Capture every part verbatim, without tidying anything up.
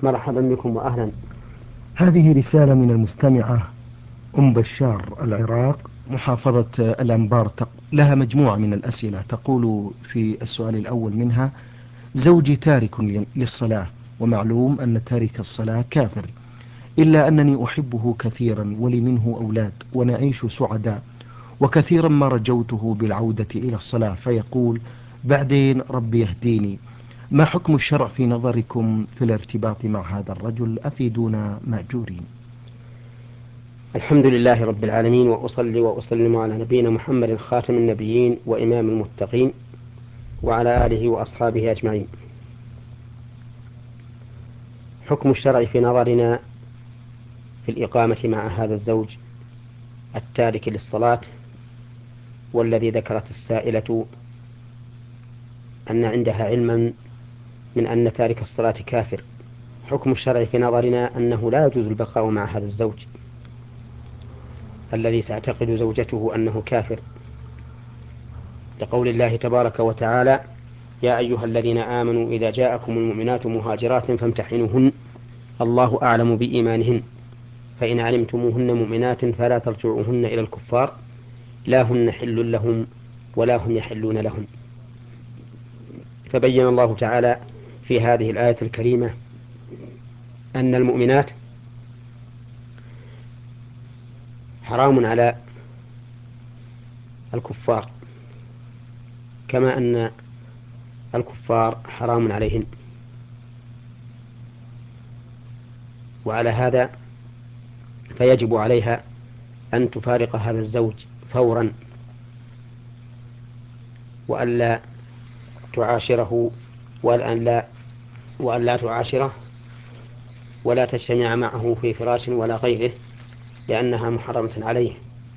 مرحبا بكم وأهلا. هذه رسالة من المستمعة أم بشار العراق، محافظة الأنبار، تق- لها مجموعة من الأسئلة. تقول في السؤال الأول منها: زوجي تارك لل- للصلاة، ومعلوم أن تارك الصلاة كافر، إلا أنني أحبه كثيرا ولي منه أولاد ونعيش سعداء، وكثيرا ما رجوته بالعودة إلى الصلاة فيقول بعدين ربي يهديني. ما حكم الشرع في نظركم في الارتباط مع هذا الرجل؟ أفيدونا مأجورين. الحمد لله رب العالمين، وأصلي وأسلم على نبينا محمد خاتم النبيين وإمام المتقين وعلى آله وأصحابه أجمعين. حكم الشرع في نظرنا في الإقامة مع هذا الزوج التارك للصلاة، والذي ذكرت السائلة أن عندها علما من أن تارك الصلاة كافر. حكم الشرع في نظرنا أنه لا يجوز البقاء مع هذا الزوج الذي تعتقد زوجته أنه كافر، لقول الله تبارك وتعالى: يا أيها الذين آمنوا إذا جاءكم المؤمنات مهاجرات فامتحنوهن الله أعلم بإيمانهن فإن علمتموهن مؤمنات فلا ترجعوهن إلى الكفار لا هن حل لهم ولا هم يحلون لهم. فبين الله تعالى في هذه الآية الكريمة أن المؤمنات حرام على الكفار، كما أن الكفار حرام عليهن. وعلى هذا فيجب عليها أن تفارق هذا الزوج فورا، وألا تعاشره وأن لا وأن لا تعاشره ولا تجتمع معه في فراش ولا غيره، لأنها محرمة عليه.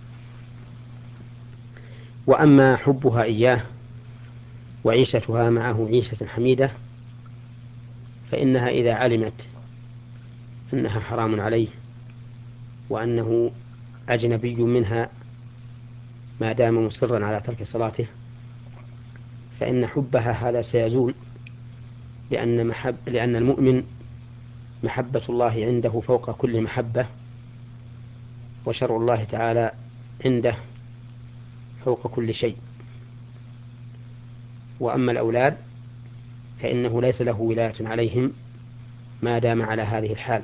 وأما حبها إياه وعيشتها معه عيشة حميدة، فإنها إذا علمت أنها حرام عليه وأنه أجنبي منها ما دام مصرا على ترك صلاته، فإن حبها هذا سيزول، لأن, محب لأن المؤمن محبة الله عنده فوق كل محبة، وشرع الله تعالى عنده فوق كل شيء. وأما الأولاد فإنه ليس له ولاية عليهم ما دام على هذه الحال،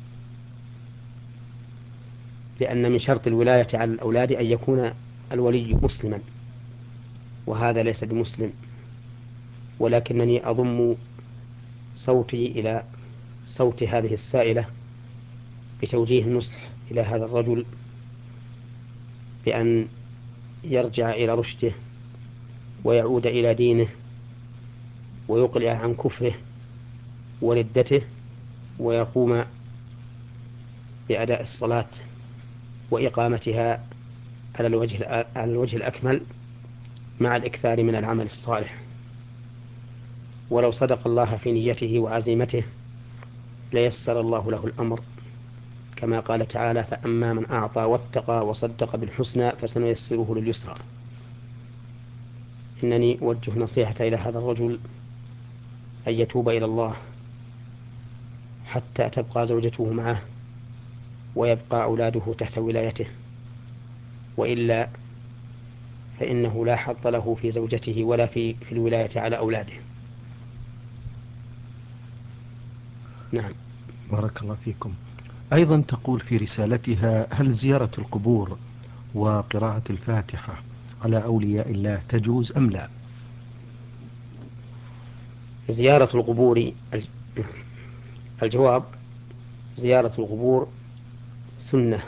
لأن من شرط الولاية على الأولاد أن يكون الولي مسلما، وهذا ليس بمسلم. ولكنني أضم صوتي إلى صوت هذه السائلة بتوجيه النصح إلى هذا الرجل بأن يرجع إلى رشده ويعود إلى دينه ويقلع عن كفره وردته، ويقوم بأداء الصلاة وإقامتها على الوجه على الوجه الأكمل مع الإكثار من العمل الصالح. ولو صدق الله في نيته وعزيمته ليسر الله له الأمر، كما قال تعالى: فأما من أعطى واتقى وصدق بالحسنى فسنيسره لليسرى. إنني أوجه نصيحة إلى هذا الرجل أن يتوب إلى الله حتى تبقى زوجته معه ويبقى أولاده تحت ولايته، وإلا فإنه لا حظ له في زوجته ولا في, في الولاية على أولاده. نعم. بارك الله فيكم. أيضا تقول في رسالتها: هل زيارة القبور وقراءة الفاتحة على أولياء الله تجوز أم لا؟ زيارة القبور، الجواب: زيارة القبور سنة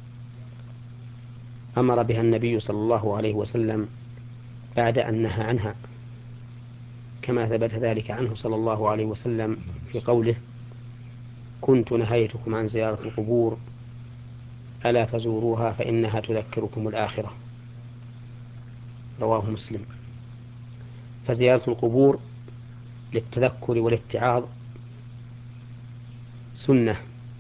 أمر بها النبي صلى الله عليه وسلم بعد أن نهى عنها، كما ثبت ذلك عنه صلى الله عليه وسلم في قوله: كنت نهيتكم عن زيارة القبور ألا فزوروها فإنها تذكركم الآخرة. رواه مسلم. فزيارة القبور للتذكر والاتعاظ سنة،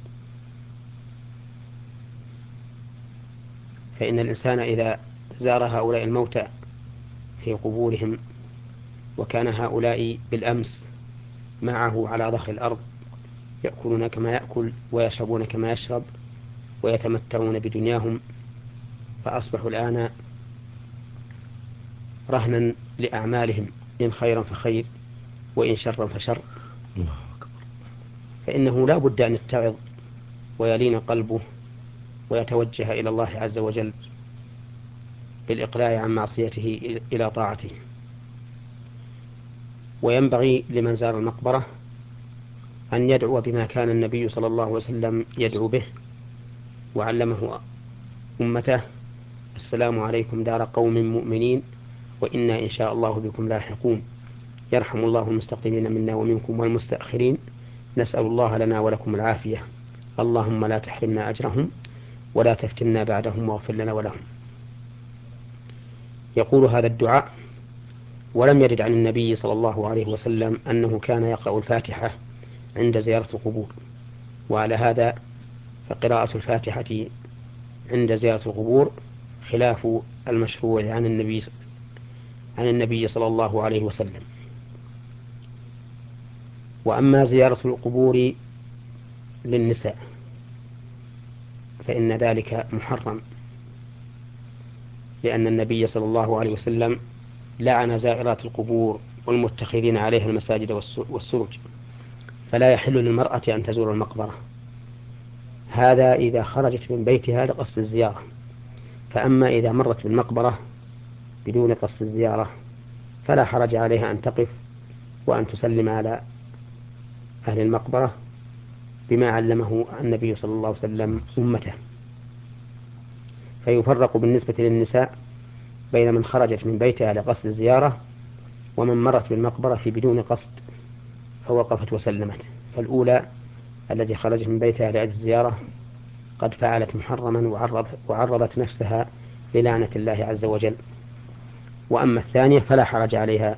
فإن الإنسان إذا زار هؤلاء الموتى في قبورهم وكان هؤلاء بالأمس معه على ظهر الأرض يأكلون كما يأكل ويشربون كما يشرب ويتمتعون بدنياهم، فأصبحوا الآن رهنا لأعمالهم، إن خيرا فخير وإن شرا فشر. فإنه لا بد أن يتعظ ويلين قلبه ويتوجه إلى الله عز وجل بالإقلاع عن معصيته إلى طاعته. وينبغي لمن زار المقبرة أن يدعو بما كان النبي صلى الله عليه وسلم يدعو به وعلمه أمته: السلام عليكم دار قوم مؤمنين وإنا إن شاء الله بكم لاحقون، يرحم الله المستقدمين منا ومنكم والمستأخرين، نسأل الله لنا ولكم العافية، اللهم لا تحرمنا أجرهم ولا تفتنا بعدهم واغفر لنا ولهم. يقول هذا الدعاء، ولم يرد عن النبي صلى الله عليه وسلم أنه كان يقرأ الفاتحة عند زيارة القبور، وعلى هذا فقراءة الفاتحة عند زيارة القبور خلاف المشروع عن النبي عن النبي صلى الله عليه وسلم. وأما زيارة القبور للنساء فإن ذلك محرم، لأن النبي صلى الله عليه وسلم لعن زائرات القبور والمتخذين عليها المساجد والسرج، فلا يحل للمرأة أن تزور المقبرة، هذا إذا خرجت من بيتها لقصد الزيارة. فأما إذا مرت بالمقبرة بدون قصد الزيارة فلا حرج عليها أن تقف وأن تسلم على أهل المقبرة بما علمه النبي صلى الله عليه وسلم أمته. فيفرق بالنسبة للنساء بين من خرجت من بيتها لقصد الزيارة ومن مرت بالمقبرة بدون قصد فوقفت وسلمت. فالأولى التي خرجت من بيتها لأجل الزيارة قد فعلت محرما وعرضت نفسها للعنة الله عز وجل، وأما الثانية فلا حرج عليها.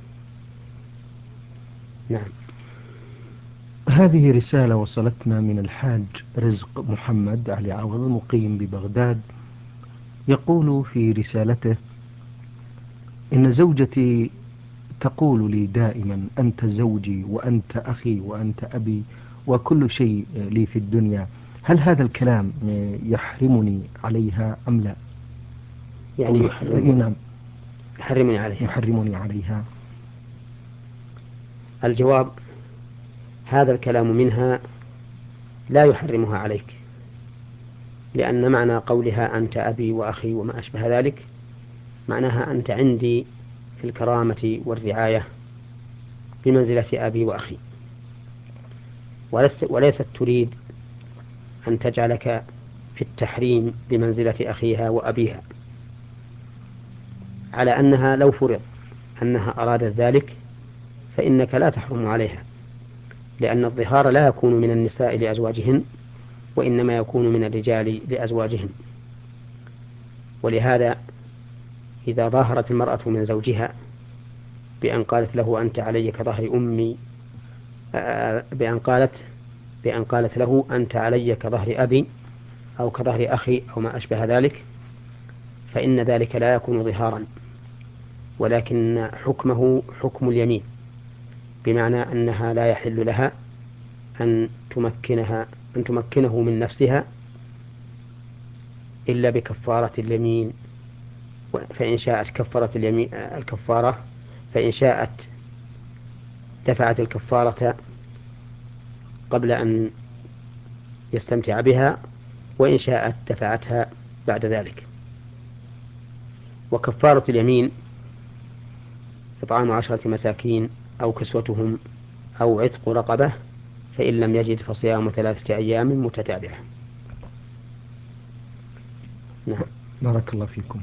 نعم. هذه رسالة وصلتنا من الحاج رزق محمد علي عوض المقيم ببغداد، يقول في رسالته: إن زوجتي تقول لي دائما: أنت زوجي وأنت أخي وأنت أبي وكل شيء لي في الدنيا، هل هذا الكلام يحرمني عليها أم لا؟ يعني يحرم نعم، يحرمني عليها. يحرمني عليها. الجواب: هذا الكلام منها لا يحرمها عليك، لأن معنى قولها أنت أبي وأخي وما أشبه ذلك معناها أنت عندي في الكرامة والرعاية بمنزلة أبي وأخي، وليست تريد أن تجعلك في التحريم بمنزلة أخيها وأبيها، على أنها لو فرض أنها أرادت ذلك فإنك لا تحرم عليها، لأن الظهار لا يكون من النساء لأزواجهن وإنما يكون من الرجال لأزواجهن. ولهذا إذا ظاهرت المرأة من زوجها بأن قالت له أنت علي كظهر أمي، بأن قالت بأن قالت له أنت علي كظهر أبي أو كظهر أخي أو ما أشبه ذلك، فإن ذلك لا يكون ظهارا، ولكن حكمه حكم اليمين، بمعنى أنها لا يحل لها أن تمكنها أن تمكنه من نفسها إلا بكفارة اليمين، فإن شاءت كفرت اليمين الكفارة، فإن شاءت دفعت الكفارة قبل أن يستمتع بها، وإن شاءت دفعتها بعد ذلك. وكفارة اليمين إطعام عشرة مساكين أو كسوتهم أو عتق رقبة، فإن لم يجد فصيام ثلاثة أيام متتابعة. نعم. بارك الله فيكم.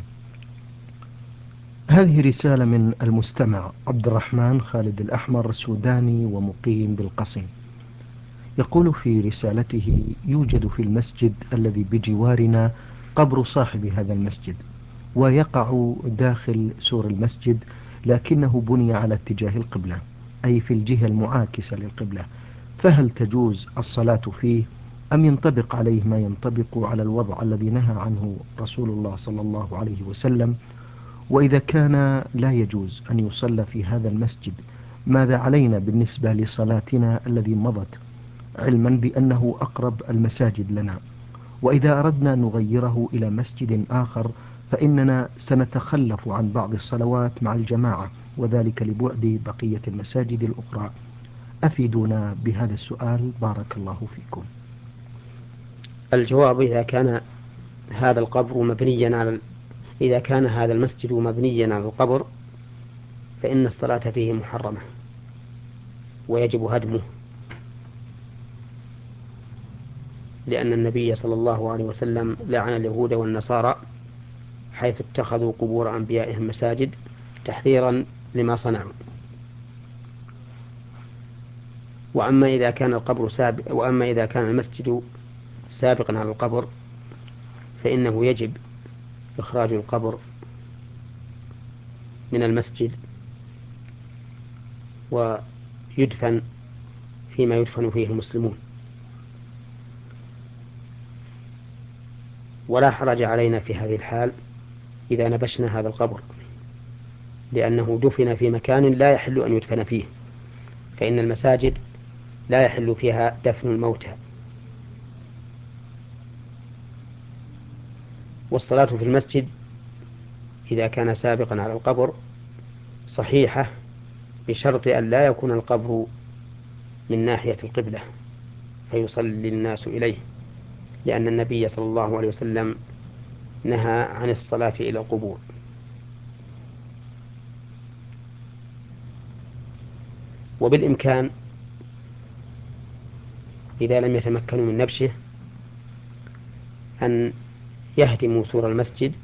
هذه رسالة من المستمع عبد الرحمن خالد الأحمر، سوداني ومقيم بالقصيم، يقول في رسالته: يوجد في المسجد الذي بجوارنا قبر صاحب هذا المسجد، ويقع داخل سور المسجد، لكنه بني على اتجاه القبلة، أي في الجهة المعاكسة للقبلة، فهل تجوز الصلاة فيه أم ينطبق عليه ما ينطبق على الوضع الذي نهى عنه رسول الله صلى الله عليه وسلم؟ وإذا كان لا يجوز أن يصلى في هذا المسجد، ماذا علينا بالنسبة لصلاتنا الذي مضت علما بأنه أقرب المساجد لنا، وإذا أردنا أن نغيره إلى مسجد آخر فإننا سنتخلف عن بعض الصلوات مع الجماعة، وذلك لبعد بقية المساجد الأخرى. أفيدونا بهذا السؤال بارك الله فيكم. الجواب: إذا كان هذا القبر مبنيا على إذا كان هذا المسجد مبنيا على القبر فإن الصلاة فيه محرمة ويجب هدمه، لأن النبي صلى الله عليه وسلم لعن اليهود والنصارى حيث اتخذوا قبور أنبيائهم مساجد تحذيرا لما صنعوا. وأما إذا كان القبر سابق وأما إذا كان المسجد سابقا على القبر فإنه يجب إخراج القبر من المسجد ويدفن فيما يدفن فيه المسلمون، ولا حرج علينا في هذه الحال إذا نبشنا هذا القبر، لأنه دفن في مكان لا يحل أن يدفن فيه، فإن المساجد لا يحل فيها دفن الموتى. والصلاة في المسجد إذا كان سابقا على القبر صحيحة بشرط أن لا يكون القبر من ناحية القبلة فيصلي الناس إليه، لأن النبي صلى الله عليه وسلم نهى عن الصلاة إلى القبور. وبالإمكان إذا لم يتمكنوا من نبشه أن يهدموا سور المسجد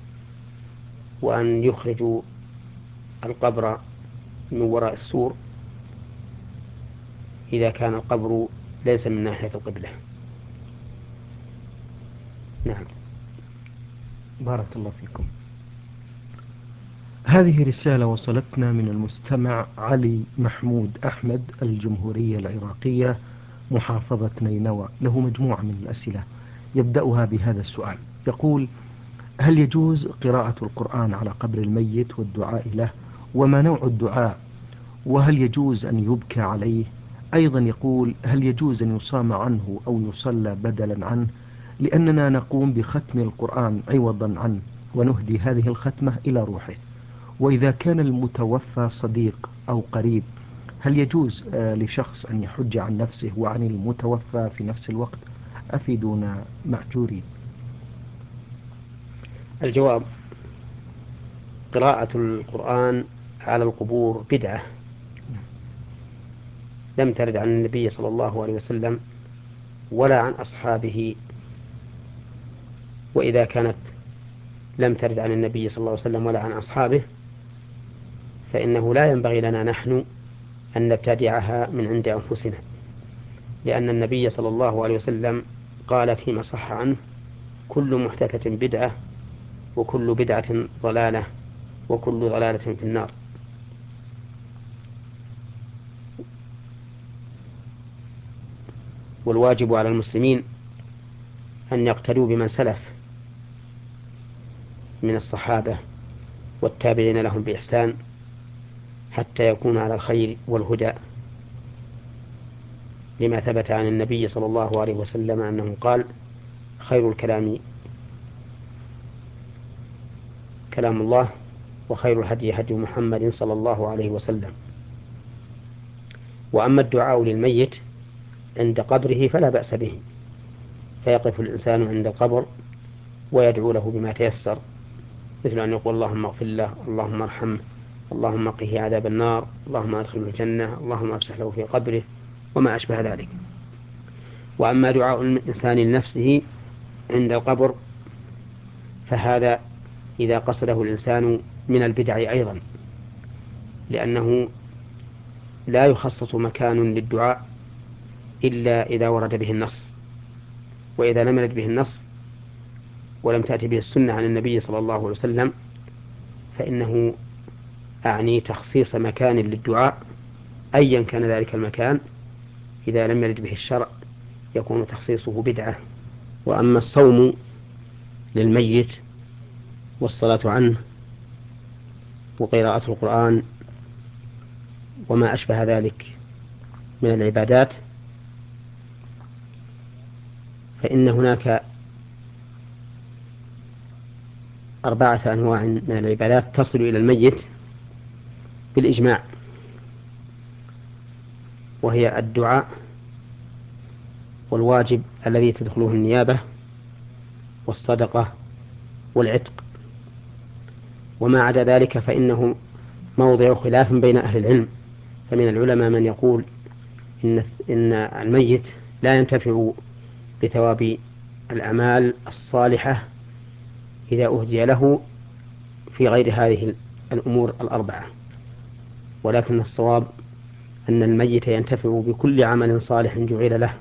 وأن يخرجوا القبر من وراء السور إذا كان القبر ليس من ناحية القبلة. نعم. بارك الله فيكم. هذه رسالة وصلتنا من المستمع علي محمود أحمد، الجمهورية العراقية، محافظة نينوى. له مجموعة من الأسئلة يبدأها بهذا السؤال، يقول: هل يجوز قراءة القرآن على قبر الميت والدعاء له؟ وما نوع الدعاء؟ وهل يجوز أن يبكى عليه؟ أيضا يقول: هل يجوز أن يصام عنه أو يصلى بدلا عنه؟ لأننا نقوم بختم القرآن عوضا عنه ونهدي هذه الختمة إلى روحه. وإذا كان المتوفى صديق أو قريب هل يجوز لشخص أن يحج عن نفسه وعن المتوفى في نفس الوقت؟ أفيدونا مأجورين. الجواب: قراءة القرآن على القبور بدعة لم ترد عن النبي صلى الله عليه وسلم ولا عن أصحابه. وإذا كانت لم ترد عن النبي صلى الله عليه وسلم ولا عن أصحابه فإنه لا ينبغي لنا نحن أن نبتدعها من عند أنفسنا، لأن النبي صلى الله عليه وسلم قال فيما صح عنه: كل محدثة بدعة وكل بدعة ضلالة وكل ضلالة في النار. والواجب على المسلمين أن يقتدوا بمن سلف من الصحابة والتابعين لهم بإحسان حتى يكون على الخير والهدى، لما ثبت عن النبي صلى الله عليه وسلم أنه قال: خير الكلام كلام الله وخير الهدي هدي محمد صلى الله عليه وسلم. وأما الدعاء للميت عند قبره فلا بأس به، فيقف الإنسان عند القبر ويدعو له بما تيسر، مثل أن يقول: اللهم اغفر له، اللهم ارحمه، اللهم قه عذاب النار، اللهم ادخله الجنة، اللهم افسح له في قبره، وما أشبه ذلك. وأما دعاء الإنسان لنفسه عند القبر فهذا إذا قصده الإنسان من البدع أيضا، لأنه لا يخصص مكان للدعاء إلا إذا ورد به النص، وإذا لم يرد به النص ولم تأتي به السنة عن النبي صلى الله عليه وسلم فإنه أعني تخصيص مكان للدعاء أيا كان ذلك المكان، إذا لم يرد به الشرع يكون تخصيصه بدعة. وأما الصوم للميت والصلاة عنه وقراءة القرآن وما أشبه ذلك من العبادات فإن هناك أربعة أنواع من العبادات تصل إلى الميت بالإجماع، وهي الدعاء، والواجب الذي تدخله النيابة، والصدقة، والعتق. وما عدا ذلك فإنه موضع خلاف بين أهل العلم، فمن العلماء من يقول إن إن الميت لا ينتفع بثواب الأعمال الصالحة إذا أهدي له في غير هذه الأمور الأربعة، ولكن الصواب أن الميت ينتفع بكل عمل صالح جعل له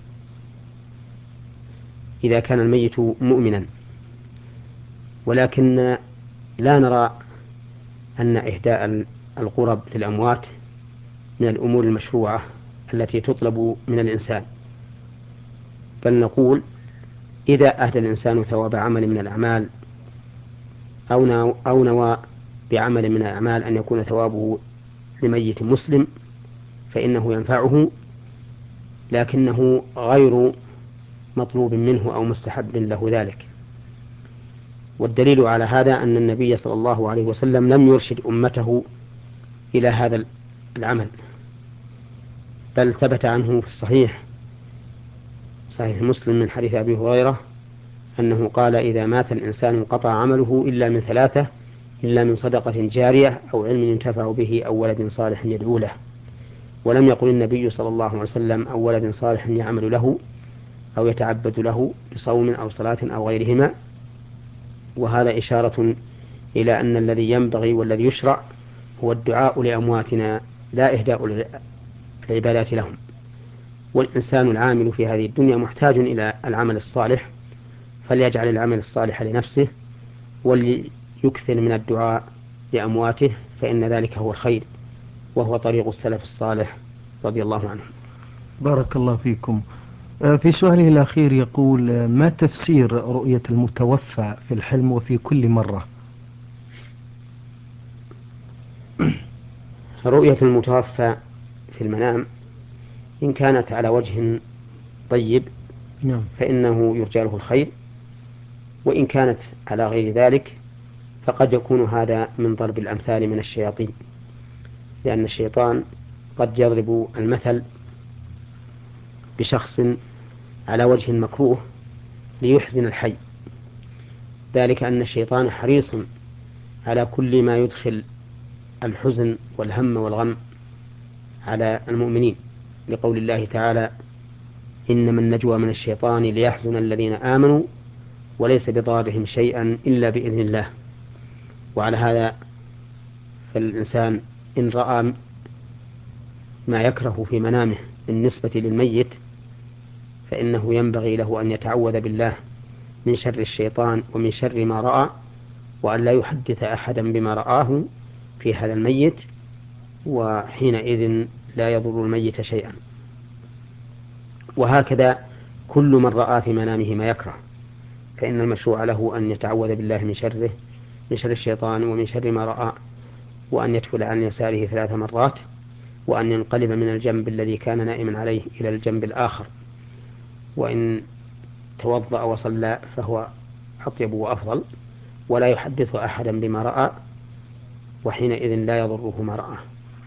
إذا كان الميت مؤمنا. ولكن لا نرى أن إهداء القرب للأموات من الأمور المشروعة التي تطلب من الإنسان، بل نقول إذا أهدى الإنسان ثواب عمل من الأعمال أو نوى بعمل من الأعمال أن يكون ثوابه لميت مسلم فإنه ينفعه، لكنه غير مطلوب منه أو مستحب له ذلك. والدليل على هذا أن النبي صلى الله عليه وسلم لم يرشد أمته إلى هذا العمل، بل ثبت عنه في الصحيح صحيح مسلم من حديث أبي هريرة أنه قال: إذا مات الإنسان انقطع عمله إلا من ثلاثة، إلا من صدقة جارية أو علم ينتفع به أو ولد صالح يدعو له. ولم يقل النبي صلى الله عليه وسلم أو ولد صالح يعمل له أو يتعبد له بصوم أو صلاة أو غيرهما. وهذا إشارة إلى أن الذي ينبغي والذي يشرع هو الدعاء لأمواتنا، لا إهداء العبادات لهم. والإنسان العامل في هذه الدنيا محتاج إلى العمل الصالح، فليجعل العمل الصالح لنفسه وليكثر من الدعاء لأمواته، فإن ذلك هو الخير، وهو طريق السلف الصالح رضي الله عنهم. بارك الله فيكم. في سؤاله الأخير يقول: ما تفسير رؤية المتوفى في الحلم وفي كل مرة؟ رؤية المتوفى في المنام إن كانت على وجه طيب نعم. فإنه يرجى له الخير، وإن كانت على غير ذلك فقد يكون هذا من ضرب الأمثال من الشياطين، لأن الشيطان قد يضرب المثل بشخص على وجه مكروه ليحزن الحي، ذلك أن الشيطان حريص على كل ما يدخل الحزن والهم والغم على المؤمنين، لقول الله تعالى: إنما النجوى من الشيطان ليحزن الذين آمنوا وليس بضارهم شيئا إلا بإذن الله. وعلى هذا فالإنسان إن رأى ما يكره في منامه بالنسبة للميت فإنه ينبغي له أن يتعوذ بالله من شر الشيطان ومن شر ما رأى، وأن لا يحدث أحدا بما رآه في هذا الميت، وحينئذ لا يضر الميت شيئا. وهكذا كل من رأى في منامه ما يكره فإن المشروع له أن يتعوذ بالله من شره، من شر الشيطان ومن شر ما رأى، وأن يدخل عن يساره ثلاث مرات، وأن ينقلب من الجنب الذي كان نائما عليه إلى الجنب الآخر، وإن توضأ وصلى فهو أطيب وأفضل، ولا يحدث أحدا بما رأى، وحينئذ لا يضره ما رأى.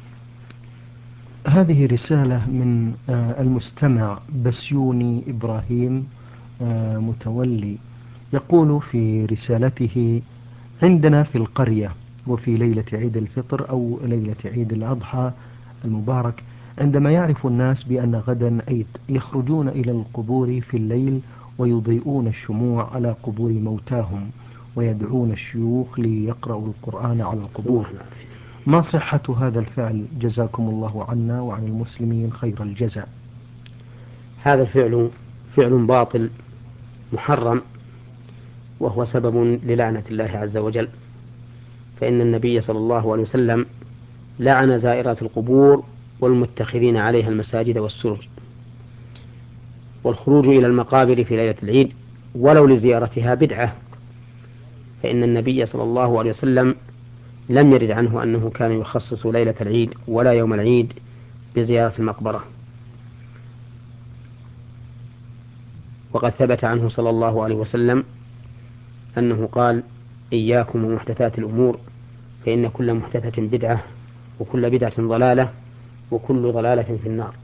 هذه رسالة من المستمع بسيوني إبراهيم متولي، يقول في رسالته: عندنا في القرية وفي ليلة عيد الفطر أو ليلة عيد الأضحى المبارك، عندما يعرف الناس بأن غدا عيد، يخرجون إلى القبور في الليل ويضيئون الشموع على قبور موتاهم ويدعون الشيوخ ليقرأوا القرآن على القبور. ما صحة هذا الفعل؟ جزاكم الله عنا وعن المسلمين خير الجزاء. هذا الفعل فعل باطل محرم، وهو سبب للعنة الله عز وجل، فإن النبي صلى الله عليه وسلم لعن زائرات القبور والمتخذين عليها المساجد والسرج. والخروج إلى المقابر في ليلة العيد ولو لزيارتها بدعة، فإن النبي صلى الله عليه وسلم لم يرد عنه أنه كان يخصص ليلة العيد ولا يوم العيد بزيارة المقبرة. وقد ثبت عنه صلى الله عليه وسلم أنه قال: إياكم ومحدثات الأمور، فإن كل محدثة بدعة، وكل بدعة ضلالة، وكل ضلالة في النار.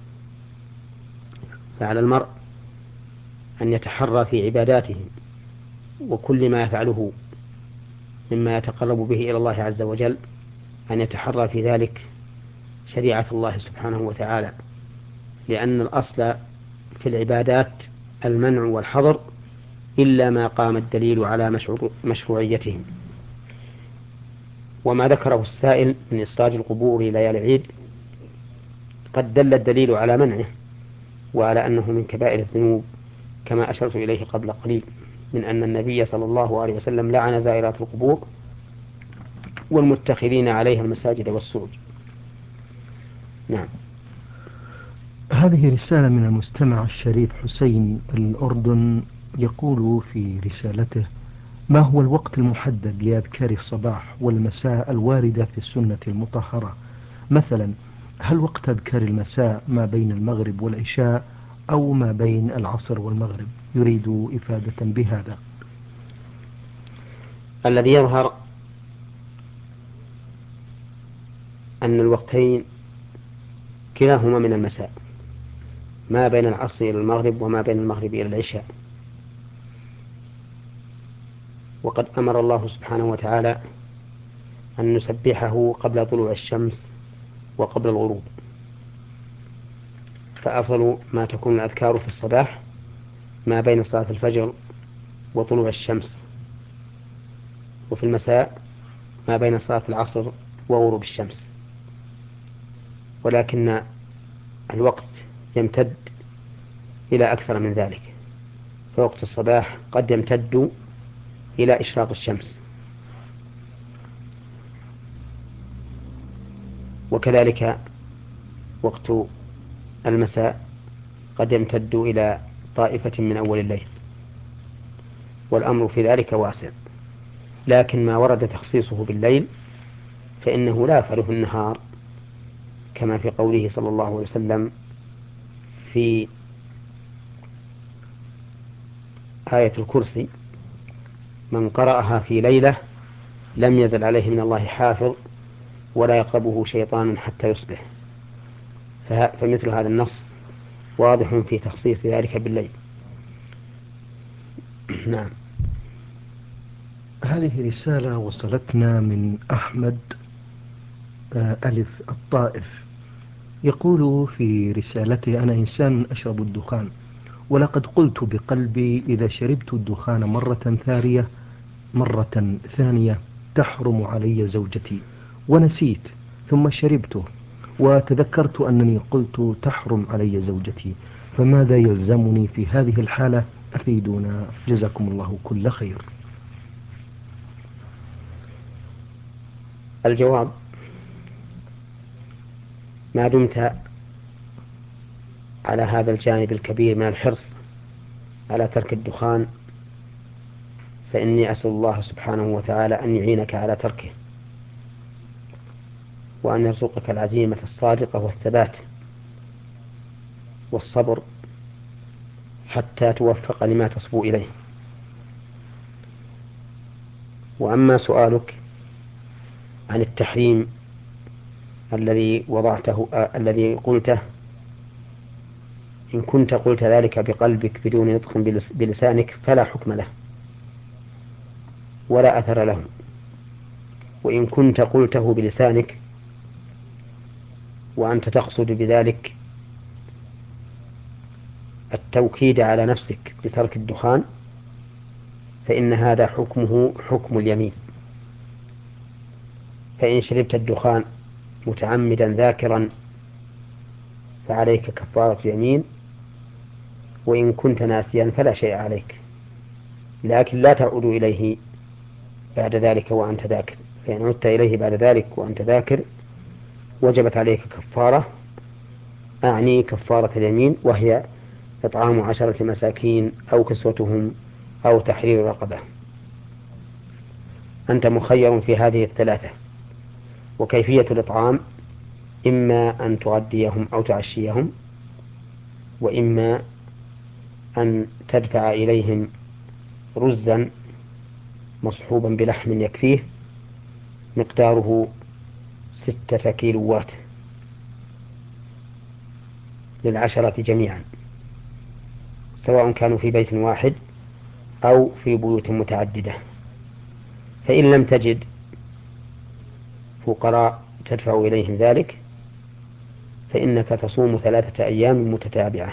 فعلى المرء أن يتحرى في عباداته وكل ما يفعله مما يتقرب به إلى الله عز وجل، أن يتحرى في ذلك شريعة الله سبحانه وتعالى، لأن الأصل في العبادات المنع والحظر إلا ما قام الدليل على مشروعيته. وما ذكره السائل من إسراج القبور ليالي العيد قد دل الدليل على منعه، وعلى أنه من كبائر الذنوب، كما أشرت إليه قبل قليل من أن النبي صلى الله عليه وسلم لعن زائرات القبور والمتخذين عليها المساجد والسرج. نعم. هذه رسالة من المستمع الشريف حسين الأردن، يقول في رسالته: ما هو الوقت المحدد لأذكار الصباح والمساء الواردة في السنة المطهرة؟ مثلا، هل وقت أذكار المساء ما بين المغرب والعشاء أو ما بين العصر والمغرب؟ يريد إفادة بهذا. الذي يظهر أن الوقتين كلاهما من المساء، ما بين العصر إلى المغرب وما بين المغرب إلى العشاء. وقد أمر الله سبحانه وتعالى أن نسبحه قبل طلوع الشمس وقبل الغروب، فأفضل ما تكون الأذكار في الصباح ما بين صلاة الفجر وطلوع الشمس، وفي المساء ما بين صلاة العصر وغروب الشمس. ولكن الوقت يمتد إلى أكثر من ذلك، فوقت الصباح قد يمتد إلى إشراق الشمس، وكذلك وقت المساء قد يمتد إلى طائفة من أول الليل، والأمر في ذلك واسع. لكن ما ورد تخصيصه بالليل فإنه لا يفعله في النهار، كما في قوله صلى الله عليه وسلم في آية الكرسي: من قرأها في ليلة لم يزل عليه من الله حافظ ولا يقربه شيطان حتى يصبح. فمثل هذا النص واضح في تخصيص ذلك بالليل. نعم. هذه رسالة وصلتنا من أحمد ألف الطائف، يقول في رسالته: أنا إنسان أشرب الدخان، ولقد قلت بقلبي إذا شربت الدخان مرة ثانية مرة ثانية تحرم علي زوجتي، ونسيت ثم شربته وتذكرت أنني قلت تحرم علي زوجتي، فماذا يلزمني في هذه الحالة؟ أفيدونا جزاكم الله كل خير. الجواب: ما دمت على هذا الجانب الكبير من الحرص على ترك الدخان، فإني أسأل الله سبحانه وتعالى أن يعينك على تركه، وأن يرزقك العزيمة الصادقة والثبات والصبر حتى توفق لما تصبو إليه. وأما سؤالك عن التحريم الذي وضعته آه الذي قلته، إن كنت قلت ذلك بقلبك بدون نطق بلسانك فلا حكم له ولا أثر له، وإن كنت قلته بلسانك وأنت تقصد بذلك التوكيد على نفسك بترك الدخان فإن هذا حكمه حكم اليمين. فإن شربت الدخان متعمدا ذاكرا فعليك كفارة يمين، وإن كنت ناسيا فلا شيء عليك، لكن لا تعود إليه بعد ذلك وأنت ذاكر. فإن عدت إليه بعد ذلك وأنت ذاكر وجبت عليك كفارة، أعني كفارة اليمين، وهي إطعام عشرة مساكين أو كسوتهم أو تحرير رقبة. أنت مخير في هذه الثلاثة، وكيفية الإطعام إما أن تغديهم أو تعشيهم، وإما أن تدفع إليهم رزا مصحوبا بلحم يكفيه مقداره ستة كيلوات للعشرة جميعا، سواء كانوا في بيت واحد أو في بيوت متعددة. فإن لم تجد فقراء تدفع إليهم ذلك فإنك تصوم ثلاثة أيام متتابعة.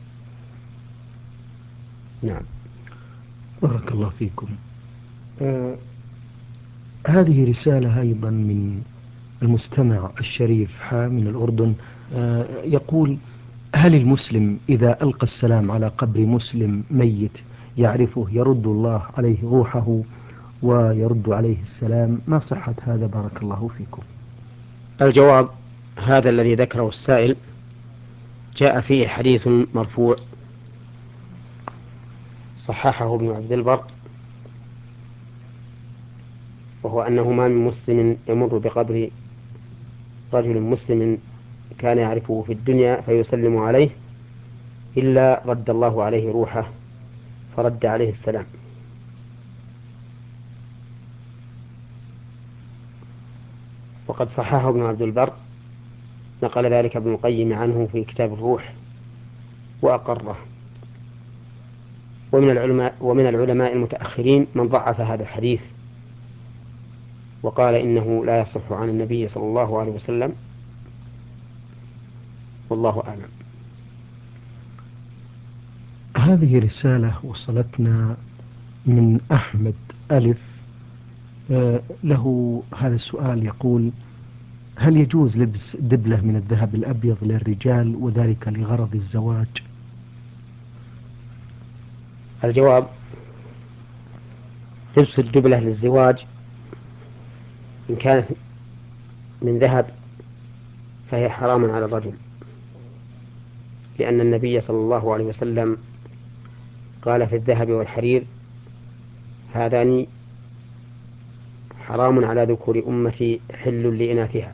نعم. بارك الله فيكم. آه هذه رسالة أيضا من المستمع الشريف حا من الأردن. آه يقول: هل المسلم إذا ألقى السلام على قبر مسلم ميت يعرفه يرد الله عليه روحه ويرد عليه السلام؟ ما صحة هذا بارك الله فيكم؟ الجواب: هذا الذي ذكره السائل جاء فيه حديث مرفوع صححه ابن عبد البر، وهو أنه ما من مسلم يمر بقبر رجل مسلم كان يعرفه في الدنيا فيسلم عليه إلا رد الله عليه روحه فرد عليه السلام. وقد صححه ابن عبد البر، نقل ذلك ابن القيم عنه في كتاب الروح وأقره. ومن العلماء ومن العلماء المتأخرين من ضعف هذا الحديث وقال إنه لا يصح عن النبي صلى الله عليه وسلم، والله أعلم. هذه رسالة وصلتنا من أحمد ألف. آه له هذا السؤال يقول: هل يجوز لبس دبلة من الذهب الأبيض للرجال وذلك لغرض الزواج؟ الجواب: لبس الدبلة للزواج إن كانت من ذهب فهي حرام على الرجل، لأن النبي صلى الله عليه وسلم قال في الذهب والحرير: هذان حرام على ذكور أمتي حل لإناثها.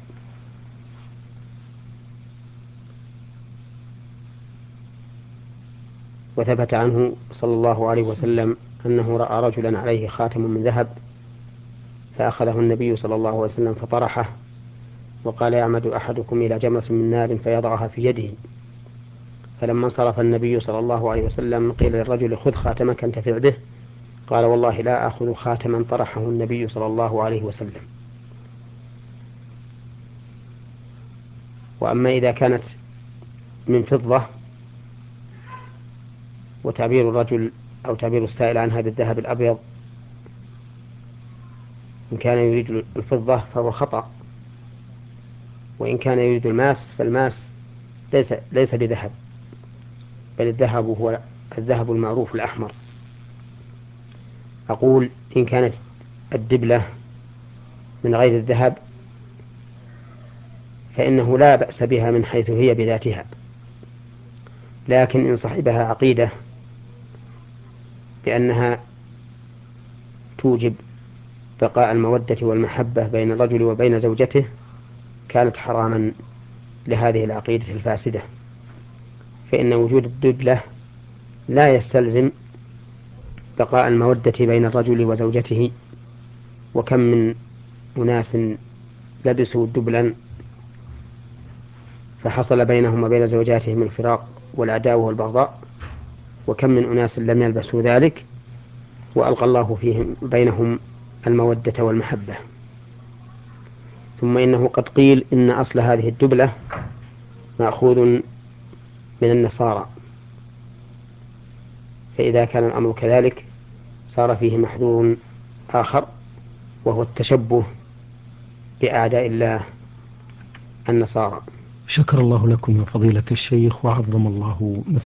وثبت عنه صلى الله عليه وسلم أنه رأى رجلا عليه خاتم من ذهب فأخذه النبي صلى الله عليه وسلم فطرحه وقال: يعمد أحدكم إلى جمرة من نار فيضعها في يده. فلما انصرف النبي صلى الله عليه وسلم قيل للرجل: خذ خاتمك انتفع به. قال: والله لا آخذ خاتما طرحه النبي صلى الله عليه وسلم. وأما إذا كانت من فضة، وتعبير الرجل أو تعبير السائل عنها بالذهب الأبيض إن كان يريد الفضة فهو خطأ، وإن كان يريد الماس فالماس ليس ليس بذهب، بل الذهب هو الذهب المعروف الأحمر. أقول: إن كانت الدبلة من غير الذهب فإنه لا بأس بها من حيث هي بذاتها، لكن إن صحبها عقيدة بأنها توجب بقاء المودة والمحبة بين الرجل وبين زوجته كانت حراما لهذه العقيدة الفاسدة، فإن وجود الدبلة لا يستلزم بقاء المودة بين الرجل وزوجته. وكم من أناس لبسوا دبلا فحصل بينهم وبين زوجاتهم الفراق والعداوة والبغضاء، وكم من أناس لم يلبسوا ذلك وألقى الله فيهم بينهم المودة والمحبة. ثم إنه قد قيل إن أصل هذه الدبلة مأخوذ من النصارى، فإذا كان الأمر كذلك صار فيه محذور آخر، وهو التشبه بأعداء الله النصارى. شكر الله لكم يا فضيلة الشيخ وعظم الله مثل